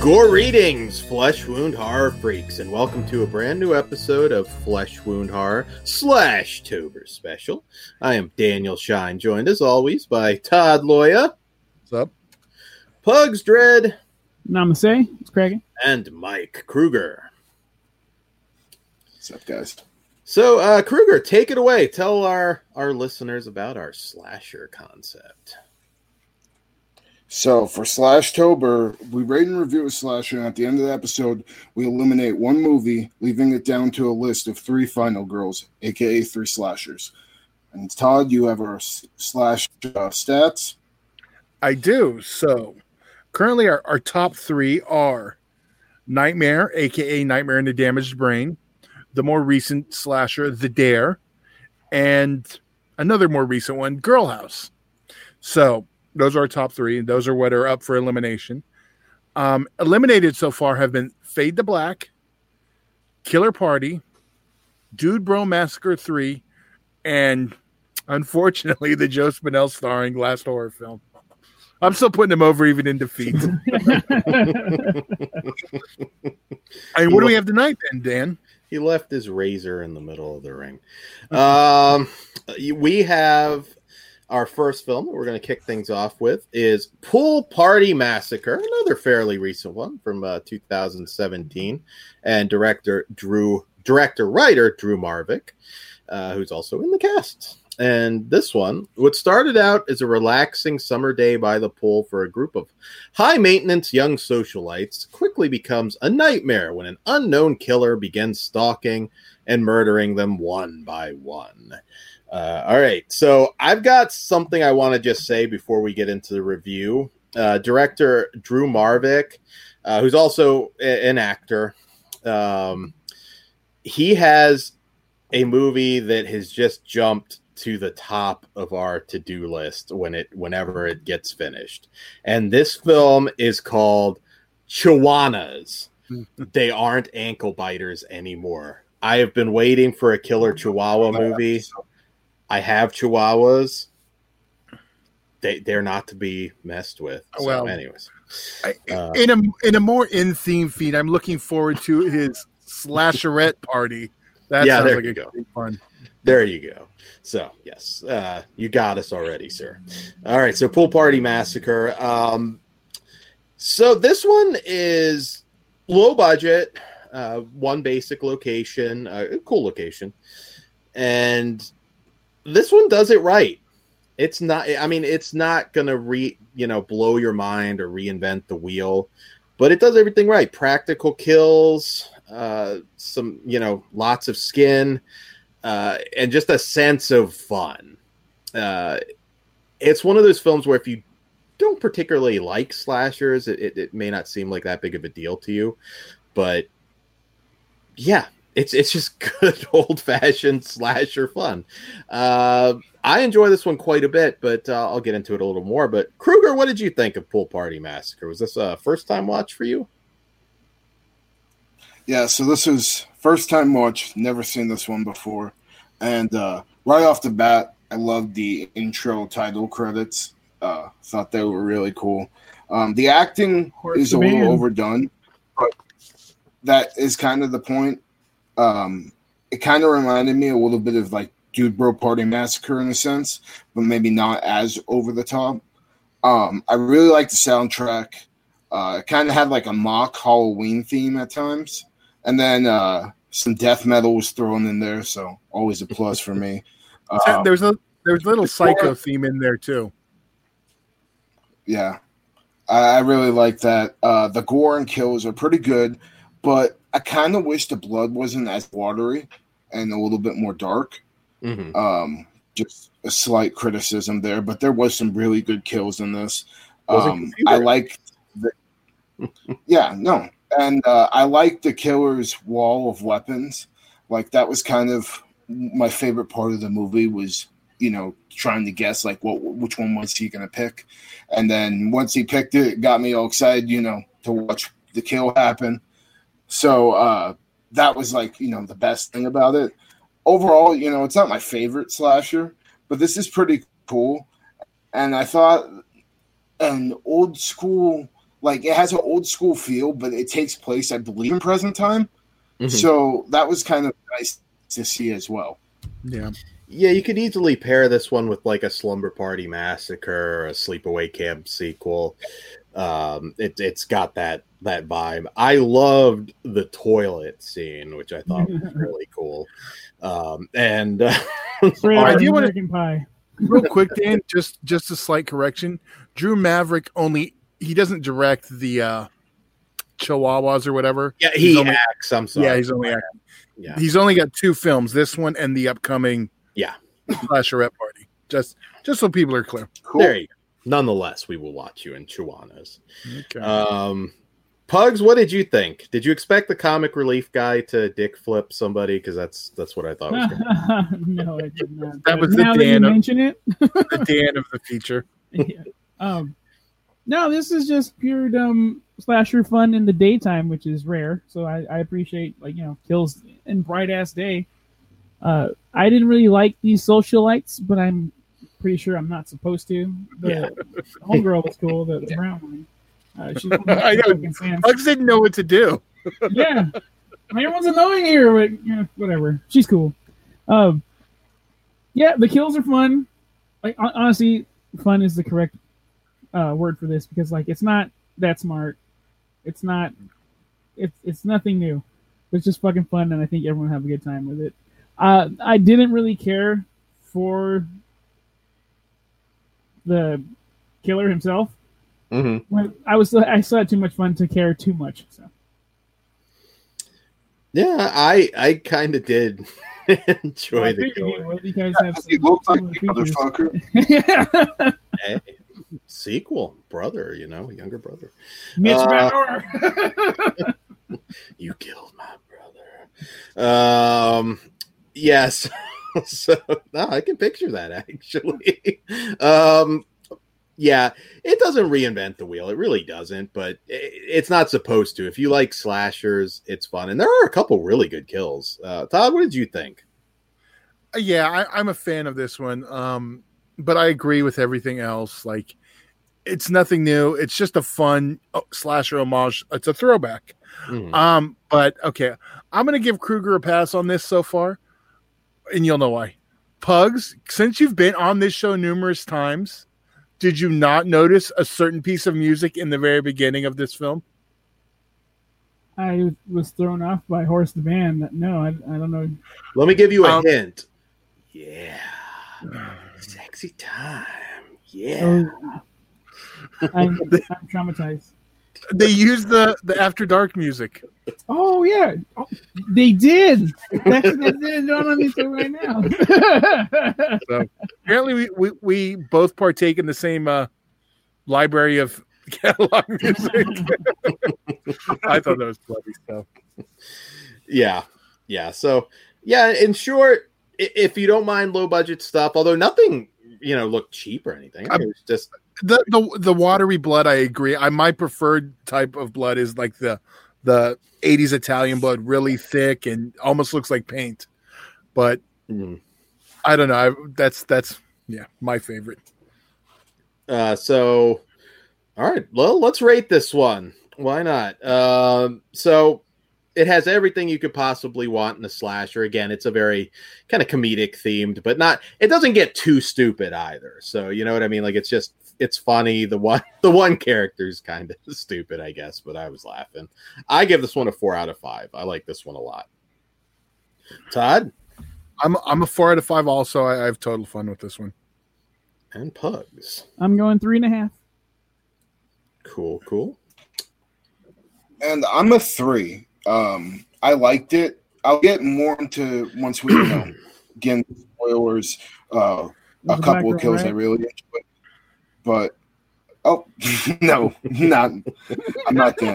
Greetings, Flesh Wound Horror freaks, and welcome to a brand new episode of Flesh Wound Horror /Tober Special. I am Daniel Shine, joined as always by Todd Loya. What's up? Pugs Dread. Namaste. It's cracking. And Mike Kruger. What's up, guys? So, Kruger, take it away. Tell our listeners about our slasher concept. So for /Tober, we rate and review a slasher, and at the end of the episode, we eliminate one movie, leaving it down to a list of 3 final girls, aka 3 slashers. And Todd, you have our slash stats? I do. So currently our top 3 are Nightmare, aka Nightmare in the Damaged Brain, the more recent slasher, The Dare, and another more recent one, Girl House. So those are our top 3, and those are what are up for elimination. Eliminated so far have been Fade to Black, Killer Party, Dude Bro Massacre 3, and unfortunately the Joe Spinell starring last horror film. I'm still putting him over even in defeat. And what do we have tonight then, Dan? He left his razor in the middle of the ring. We have our first film that we're going to kick things off with is Pool Party Massacre, another fairly recent one from 2017, and writer Drew Marvick, who's also in the cast. And this one, what started out as a relaxing summer day by the pool for a group of high-maintenance young socialites quickly becomes a nightmare when an unknown killer begins stalking and murdering them one by one. All right, so I've got something I want to just say before we get into the review. Director Drew Marvick, who's also an actor, he has a movie that has just jumped to the top of our to-do list whenever it gets finished. And this film is called Chihuahuas. They aren't ankle biters anymore. I have been waiting for a killer Chihuahua movie. I have Chihuahuas. They're not to be messed with. So, well, anyways, in a more in-theme feed, I'm looking forward to his slasherette party. That sounds like a great fun. There you go. So yes, you got us already, sir. All right, so Pool Party Massacre. So this one is low budget, one basic location, a cool location, and this one does it right. It's not. I mean, it's not gonna blow your mind or reinvent the wheel, but it does everything right. Practical kills, some lots of skin, and just a sense of fun. It's one of those films where if you don't particularly like slashers, it may not seem like that big of a deal to you, but yeah. It's just good old-fashioned slasher fun. I enjoy this one quite a bit, but I'll get into it a little more. But Kruger, what did you think of Pool Party Massacre? Was this a first-time watch for you? Yeah, so this is first-time watch. Never seen this one before. And right off the bat, I loved the intro title credits. Thought they were really cool. The acting is a little overdone, but that is kind of the point. It kind of reminded me a little bit of like Dude Bro Party Massacre in a sense, but maybe not as over the top. I really like the soundtrack. It kind of had like a mock Halloween theme at times, and then some death metal was thrown in there, so always a plus for me. There's a little psycho theme in there too. Yeah, I really like that. The gore and kills are pretty good, but I kind of wish the blood wasn't as watery and a little bit more dark. Mm-hmm. Just a slight criticism there, but there was some really good kills in this. I like and I like the killer's wall of weapons. Like that was kind of my favorite part of the movie was, trying to guess like which one was he going to pick. And then once he picked it, it got me all excited, to watch the kill happen. So that was like, the best thing about it. Overall, it's not my favorite slasher, but this is pretty cool. And I thought an old school like it has an old school feel, but it takes place, I believe, in present time. Mhm. So that was kind of nice to see as well. Yeah. Yeah, you could easily pair this one with like a Slumber Party Massacre or a Sleepaway Camp sequel. It's got that vibe. I loved the toilet scene, which I thought was really cool. Straight I out of do wanna- American Pie. Real quick, Dan, just a slight correction. Drew Maverick he doesn't direct the Chihuahuas or whatever. Yeah, He's he only- acts. I'm sorry. Yeah, he's only acting. Yeah. He's only got 2 films, this one and the upcoming Yeah. Slasherette Party. Just so people are clear. Cool. There you go. Nonetheless, we will watch you in Chihuahuas. Okay. Pugs, what did you think? Did you expect the comic relief guy to dick flip somebody? Because that's what I thought was going to No, I did not. That But was the now that you Dan of- mention it. The Dan of the feature. Yeah. No, this is just pure slasher fun in the daytime, which is rare. So I appreciate kills in bright ass day. I didn't really like these socialites, but I'm pretty sure I'm not supposed to. The homegirl was cool, the brown one. She's one of my I know. fucking fans. Bugs didn't know what to do. Yeah, everyone's annoying here, but whatever. She's cool. Yeah, the kills are fun. Like honestly, fun is the correct word for this because it's not that smart. It's not. It's nothing new. It's just fucking fun, and I think everyone will have a good time with it. I didn't really care for the killer himself. Mm-hmm. When I still had too much fun to care too much. So. Yeah, I kind of did enjoy I the figured you killer. would. You guys have He looks like similar the features. motherfucker. Hey, sequel, brother, younger brother. Mitch Uh, Bauer. You killed my brother. Yes. So no, I can picture that actually. Yeah, it doesn't reinvent the wheel. It really doesn't, but it's not supposed to. If you like slashers, it's fun. And there are a couple really good kills. Todd, what did you think? Yeah, I'm a fan of this one. But I agree with everything else. Like, it's nothing new. It's just a fun slasher homage. It's a throwback. Mhm. But okay, I'm gonna give Kruger a pass on this so far, and you'll know why. Pugs, since you've been on this show numerous times, did you not notice a certain piece of music in the very beginning of this film? I was thrown off by Horse the Band. No, I don't know. Let me give you a hint. Yeah. Sexy time. Yeah. I'm traumatized. They used the After Dark music. Oh yeah, they did. That didn't dawn on me till right now. So apparently, we both partake in the same library of catalog music. I thought that was clever stuff. Yeah. So, yeah, in short, if you don't mind low budget stuff, although nothing, looked cheap or anything. It was just The watery blood, I agree. My preferred type of blood is like the 80s Italian blood, really thick and almost looks like paint. But I don't know. That's my favorite. So, all right. Well, let's rate this one. Why not? So it has everything you could possibly want in a slasher. Again, it's a very kind of comedic themed, but it doesn't get too stupid either. So you know what I mean? Like it's funny. The one character is kind of stupid, I guess, but I was laughing. I give this one a 4 out of 5. I like this one a lot. Todd? I'm a 4 out of 5 also. I have total fun with this one. And Pugs. I'm going 3.5. Cool. And I'm a 3. I liked it. I'll get more into once we get into spoilers. A There's a couple back of kills row, I right? really enjoyed, but no, I'm not there.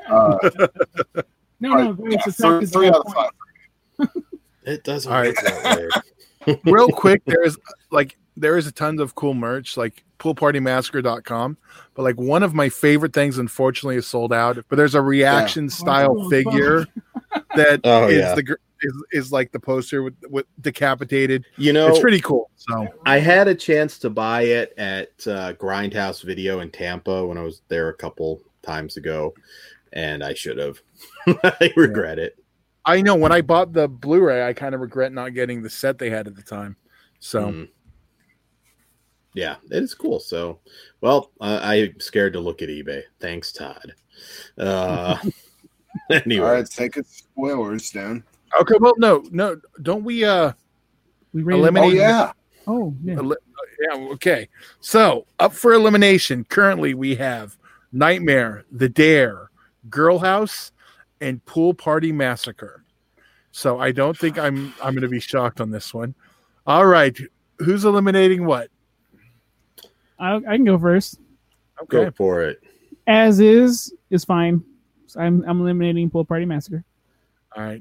No, Yeah, it's a 3 out of 5. It doesn't All work that way. Real quick, there is a ton of cool merch, like poolpartymassacre.com. But like one of my favorite things, unfortunately, is sold out. But there's a reaction style Oh, figure that Oh, is yeah. is like the poster with decapitated. You know, It's pretty cool. So I had a chance to buy it at Grindhouse Video in Tampa when I was there a couple times ago, and I should have. I regret it. I know when I bought the Blu-ray, I kind of regret not getting the set they had at the time. So, yeah, it is cool. So, well, I'm scared to look at eBay. Thanks, Todd. Anyway, all right, take it spoilers, Dan. okay. Well, no, don't we? We rated Eliminate- Oh yeah, Oh, yeah. Yeah. Okay. So up for elimination currently we have Nightmare, The Dare, Girl House, and Pool Party Massacre. So I don't think I'm going to be shocked on this one. All right, who's eliminating what? I can go first. Okay. go for it. As is fine. So I'm eliminating Pool Party Massacre. All right.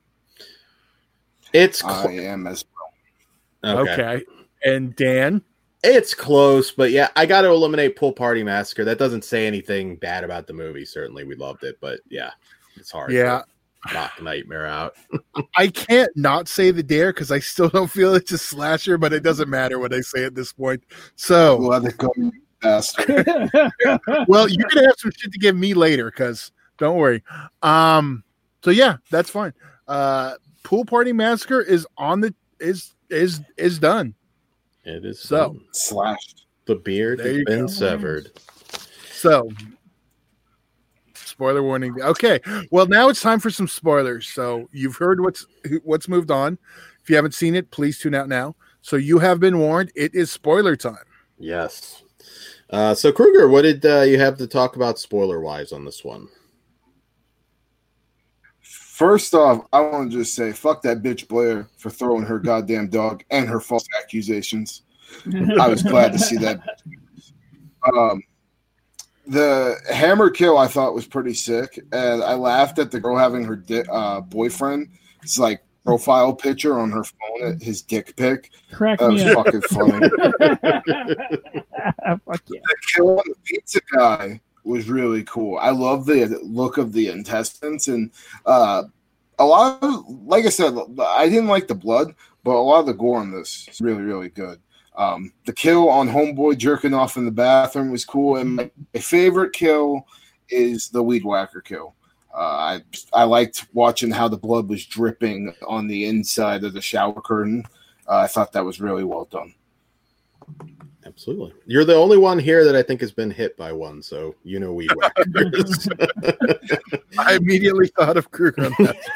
It's I am as Okay. And Dan. It's close, but yeah, I got to eliminate Pool Party Massacre. That doesn't say anything bad about the movie. Certainly, we loved it, but yeah, it's hard. Yeah. to knock Nightmare out. I can't not say The Dare because I still don't feel it's a slasher, but it doesn't matter what I say at this point. So, let it go, bastard. well, you're gonna have some shit to give me later because don't worry. So yeah, that's fine. Pool Party Massacre is on the is done. It is So. Slashed. the beard There has you been go. severed. So, spoiler warning. Okay, well now it's time for some spoilers. So you've heard what's moved on. If you haven't seen it, please tune out now. So you have been warned. It is spoiler time. Yes. So Kruger, what did you have to talk about spoiler wise on this one? First off, I want to just say, fuck that bitch Blair for throwing her goddamn dog and her false accusations. I was glad to see that. The hammer kill I thought was pretty sick, and I laughed at the girl having her boyfriend. It's like profile picture on her phone, his dick pic. Crack That me was up. fucking funny. Fuck yeah. The kill on the pizza guy was really cool. I love the look of the intestines, and a lot of, like I said, I didn't like the blood, but a lot of the gore on this is really, really good. The kill on Homeboy jerking off in the bathroom was cool, and my favorite kill is the weed whacker kill. I liked watching how the blood was dripping on the inside of the shower curtain. I thought that was really well done. Absolutely. You're the only one here that I think has been hit by one, so you know weed whackers. I immediately thought of Kruger on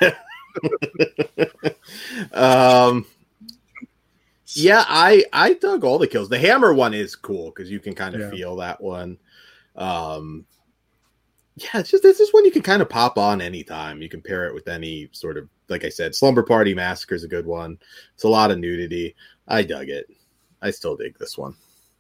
that. Yeah, I dug all the kills. The hammer one is cool because you can kind of Yeah. feel that one. Yeah, it's just this is one you can kind of pop on anytime. You can pair it with any sort of, like I said, Slumber Party Massacre is a good one. It's a lot of nudity. I dug it. I still dig this one.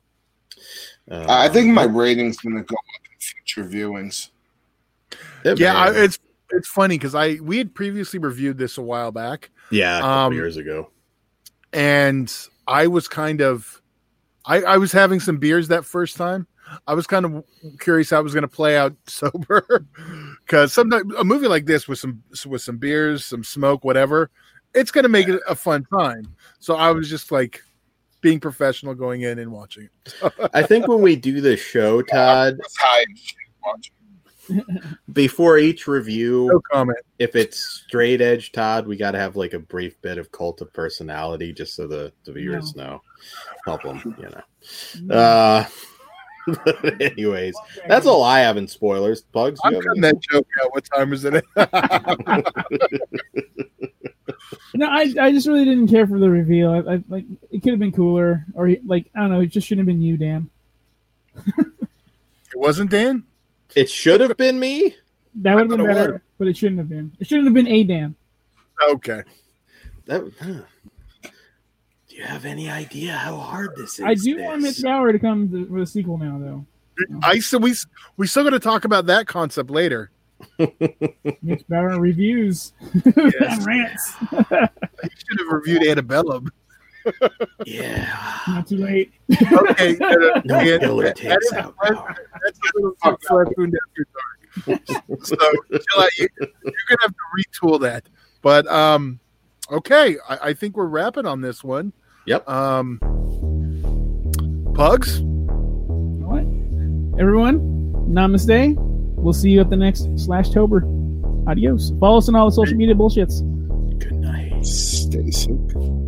I think my rating's going to go up in future viewings. Yeah, it's funny because we had previously reviewed this a while back. Yeah, a couple years ago. And I was kind of, I was having some beers that first time. I was kind of curious how it was going to play out sober, because sometimes a movie like this with some beers, some smoke, whatever, it's going to make it a fun time. So I was just like being professional going in and watching it. I think when we do the show, Todd, That's high shit watching. before each review, No comment. if it's straight edge, Todd, we got to have like a brief bit of Cult of Personality just so the viewers know. Help them, But anyways, that's all I have in spoilers. Pugs, I'm you have cutting any? that joke out. What time is it? No, I just really didn't care for the reveal. I like it could have been cooler, or like I don't know, it just shouldn't have been you, Dan. It wasn't Dan? It should have been me. That would have been thought it better, was. but it shouldn't have been. It shouldn't have been a Dan. Okay. Do you have any idea how hard this is? I do want Mitch Bauer to come with a sequel now, though. We still got to talk about that concept later. Mitch Bauer reviews and rants. You should have reviewed Antebellum. Yeah. Not too late. Okay. No yeah, killer takes out power. That's a little too far food after dark. So chill out. You're gonna have to retool that. But okay, I think we're wrapping on this one. Yep. Pugs. What? Everyone, namaste. we'll see you at the next Slashtober. Adios. Follow us on all the social media bullshits. Good night. Stay safe.